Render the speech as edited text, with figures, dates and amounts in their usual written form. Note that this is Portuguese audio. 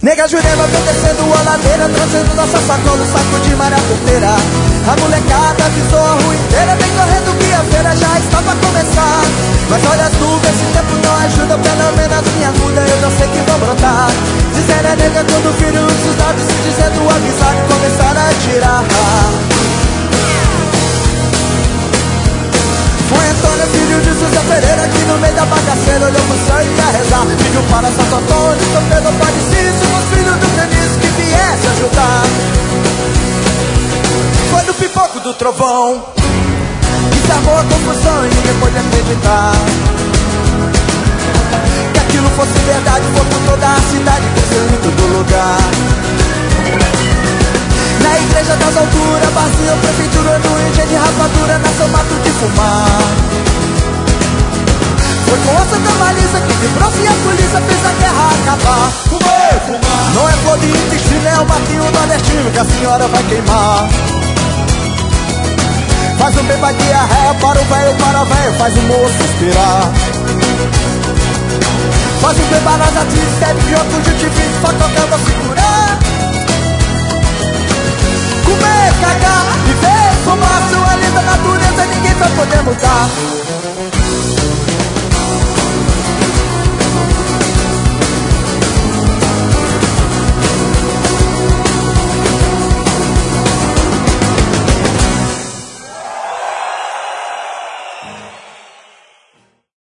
Nega Jurema vem descendo a ladeira, trazendo nossa sacola, saco de maracutaira. A molecada avisou a rua inteira, vem correndo que a feira já está pra começar. Mas olha as nuvens, esse tempo não ajuda, pelo menos minha muda eu já sei que vou brotar. Dizendo a nega quando viro os dados, se dizendo avisar que começaram a tirar. Foi Antônio, filho de José Pereira, que no meio da bagaceira olhou pro céu e ia rezar. Pediu para Santo Antônio, São Pedro, Padre Cício, os filhos do Caniço que viesse ajudar. Foi no pipoco do trovão que se armou a confusão e ninguém pôde acreditar que aquilo fosse verdade, foi por toda a cidade, cresceu em todo lugar. Na igreja das alturas, barzinho, prefeitura, no índia de rapadura, nasceu mato de fumar. Foi com a Santa Malícia que vibrou-se e a polícia fez a guerra acabar. Fumar. Não é flor de intestino, é o matinho nordestino que a senhora vai queimar. Faz um beba diarreia para o velho, faz o moço esperar. Faz um beba nas atitudes,